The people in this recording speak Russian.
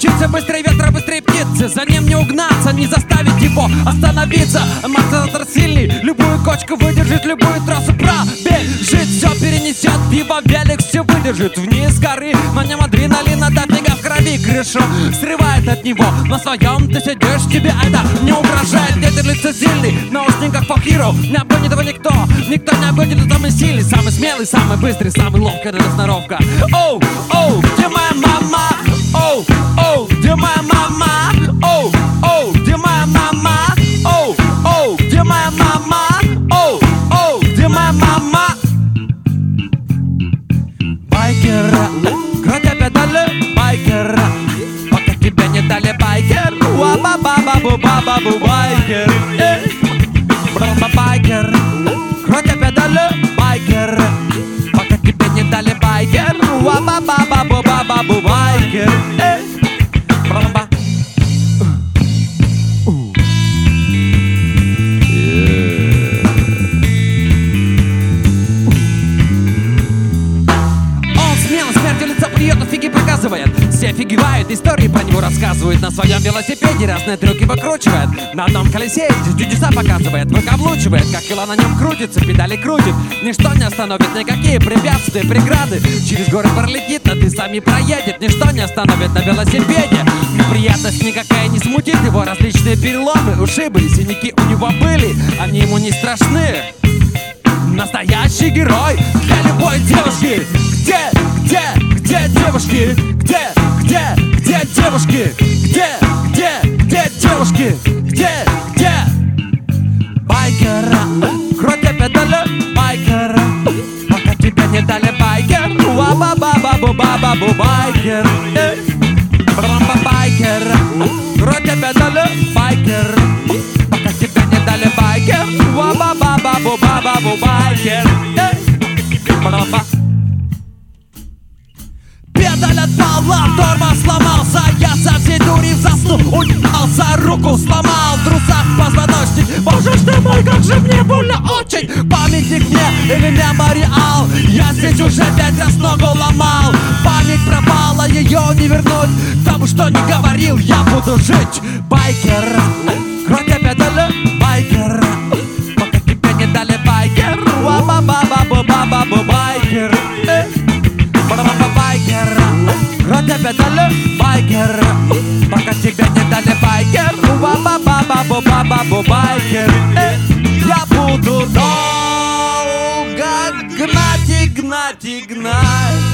мчится быстрее ветра, быстрее птицы. За ним не угнаться, не заставить его остановиться. Мотор сильный, любую кочку выдержит, любую трассу пробежит. Все перенесет, его велик все выдержит. Вниз горы, на нем адреналина, дофига в крови. Крышу срывает от него, на своем ты сидишь, тебе это не угрожает. Ветер лицо сильный, в наушниках for hero. Не обгонит его никто, никто не обгонит. Он самый сильный, самый смелый, самый быстрый, самый ловкий, это сноровка. Оу, оу, где моя мама? Оу, оу, где моя мама? Оу, оу, где моя мама? Оу, оу, где моя мама? Оу, оу, где моя мама? Байкера, крутя педали, байкера, пока тебе не дали байкер. Уа-ба-ба-ба-бу-ба-ба-бу, байкер. Байкер, крутя педали, байкер, пока тебе не дали байкер. Уа-ба-ба-ба-бу-ба-ба-бу, байкер. Фиги показывает, все офигевают, истории про него рассказывают. На своем велосипеде разные трюки выкручивает, на одном колесе чудеса показывает, выкаблучивает, как кило на нем крутится, педали крутит. Ничто не остановит, никакие препятствия, преграды. Через горы пролетит, над лесами проедет. Ничто не остановит на велосипеде. Неприятность никакая не смутит его. Различные переломы, ушибы, синяки у него были, они ему не страшны. Настоящий герой для любой девушки. Где девушки? Где девушки? Где девушки? Где? Байкера, крутя педали, байкера, пока тебя не дали байкер. Уа-ба-ба-ба-бу-ба-ба-бу, байкер. Байкера, крутя педали, байкер, пока тебя не дали байкер. Уа-ба-ба-ба-бу-ба-ба-бу, байкер. Педаль отпала, тормоз сломался, я со всей дури заснул, уебался, руку сломал, в трусах позвоночник. Боже ж ты мой, как же мне больно очень. Памятник мне или мемориал, я здесь уже 5 раз ногу ломал. Память пропала, ее не вернуть, тому что не говорил, я буду жить. Байкера, крутя педали, байкера, пока тебе не дали байкер. Уа-ба-ба-ба-бу-ба-ба-бу, байкер. Байкера, крутя педали, байкера, пока тебе не дали байкер. Уа-ба-ба-ба-бу-ба-ба-бу, байкер. Я буду долго гнать и гнать и гнать.